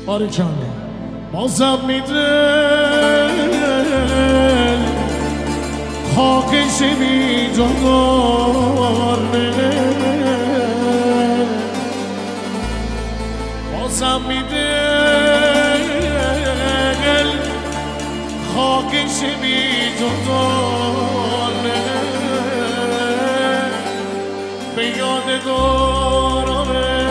باریکلا بازم میدل خاکش میدارنه بازم میدل خاکش میدارنه به یاد دوران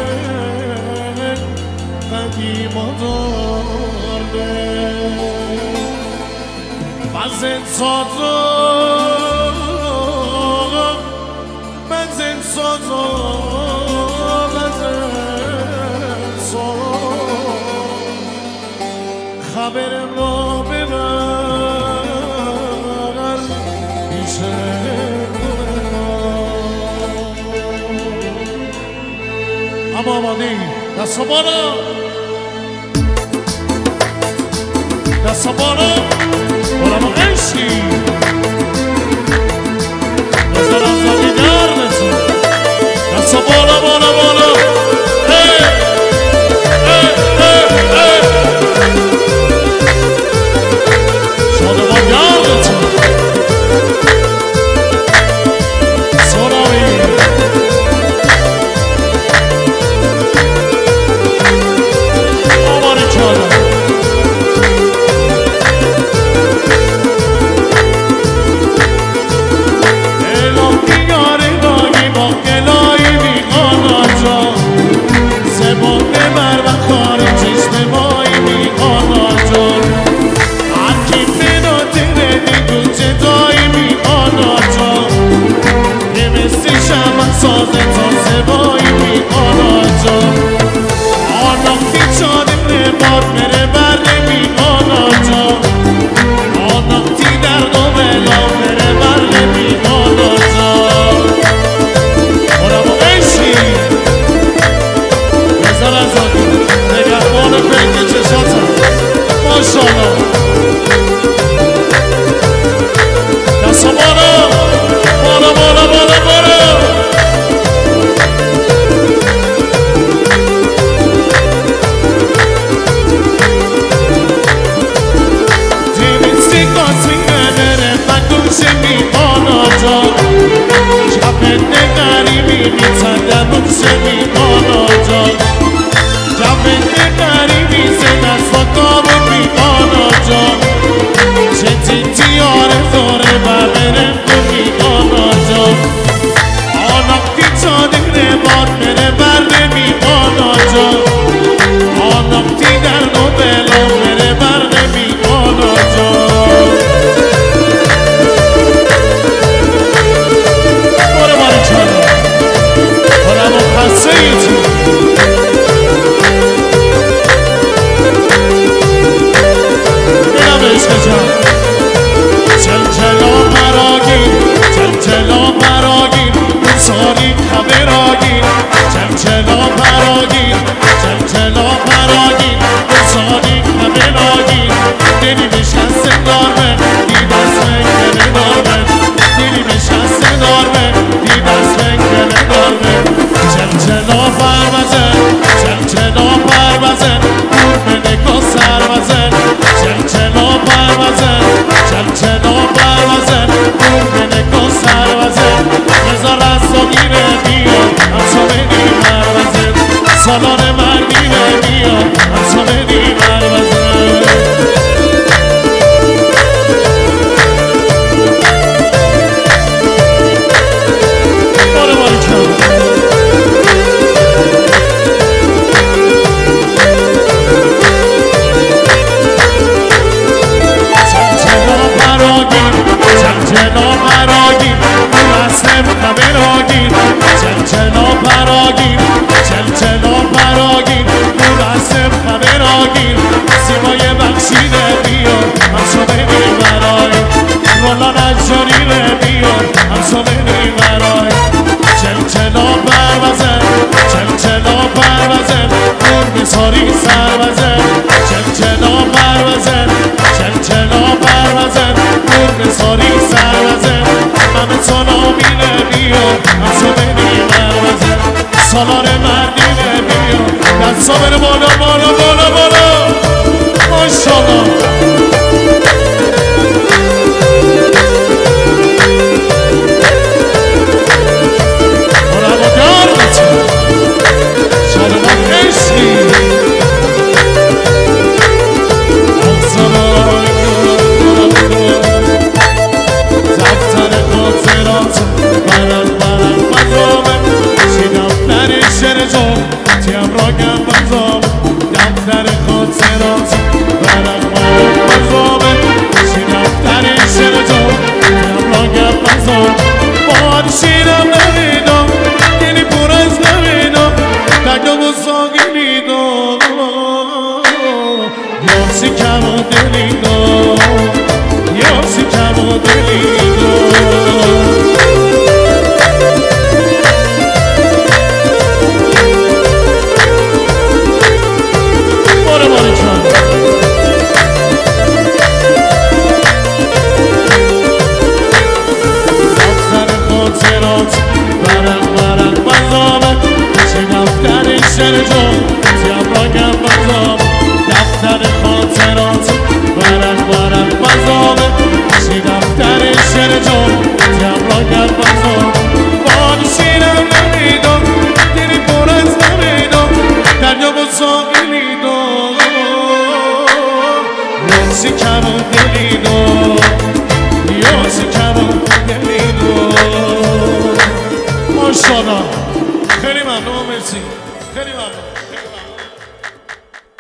قدیما دارده بزن سازا بزن سازا بزن سازا خبرم را ببر میشه اما آماده دستا بالا دستا بالا بالا عشقی نظر از آقی دردتون دستا بالا بالا بالا شادمان دردتون سرامی آماری کردم سالار مردی بیا دستا بره بالا بالا بالا بالا تیم را گم بزام دفتر خاطرات برق بزامه چی دفتر شرجام تیم را گم بزام بارشینم نمیدم یعنی پر از نمیدم تگه و ساگی دام یاسی کم و دلی دام یاسی کم و دلی دام شرجام تیم را گم بزام دفتر خاطرات ورق بزامه چی دفتر شرجام تیم را گم بزام بانشینم نمیدم دلی پر از نمیدم دریا و ساحلی دام یاسی کم و دلی دام یاسی کم و دلی دام ماشاءالله خیلی ممنون مرسی خیلی ممنون